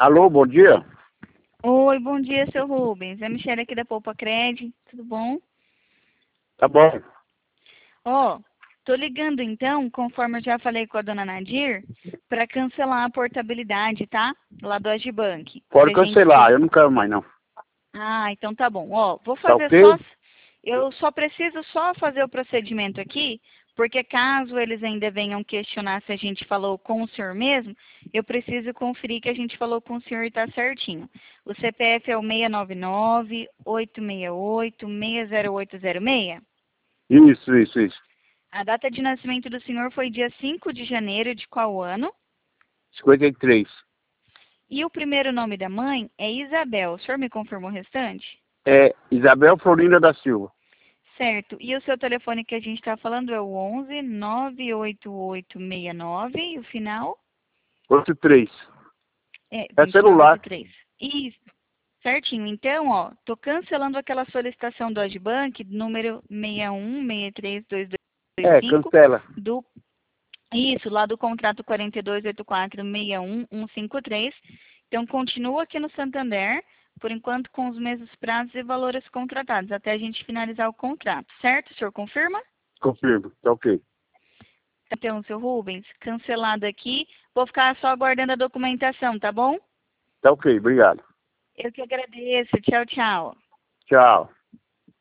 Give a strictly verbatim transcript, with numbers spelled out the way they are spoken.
Alô, bom dia? Oi, bom dia, seu Rubens. É a Michelle aqui da Poupa Cred, tudo bom? Tá bom. Ó, tô ligando então, conforme eu já falei com a dona Nadir, para cancelar a portabilidade, tá? Lá do Agibank. Pode Pra gente cancelar, ter... eu não quero mais não. Ah, então tá bom. Ó, vou Tá fazer só... ok? Eu só preciso só fazer o procedimento aqui, porque caso eles ainda venham questionar se a gente falou com o senhor mesmo, eu preciso conferir que a gente falou com o senhor e tá certinho. O C P F é o seis nove nove, oito seis oito, seis zero oito zero seis. Isso, isso, isso. A data de nascimento do senhor foi dia cinco de janeiro de qual ano? cinquenta e três. E o primeiro nome da mãe é Isabel. O senhor me confirmou o restante? É Isabel Florinda da Silva. Certo. E o seu telefone que a gente está falando é o onze, nove oito oito seis nove e o final oitenta e três. é É vinte e nove oitenta celular. e três. Isso. Certinho. Então, ó, tô cancelando aquela solicitação do Agibank, número seis um seis três dois dois É, cinco, cancela. do isso, lá do contrato quatro dois oito quatro seis um um cinco três. Então, continua aqui no Santander, por enquanto com os mesmos prazos e valores contratados, até a gente finalizar o contrato, certo? O senhor confirma? Confirmo, tá ok. Então, seu Rubens, cancelado aqui. Vou ficar só aguardando a documentação, tá bom? Tá ok, obrigado. Eu que agradeço. Tchau, tchau. Tchau.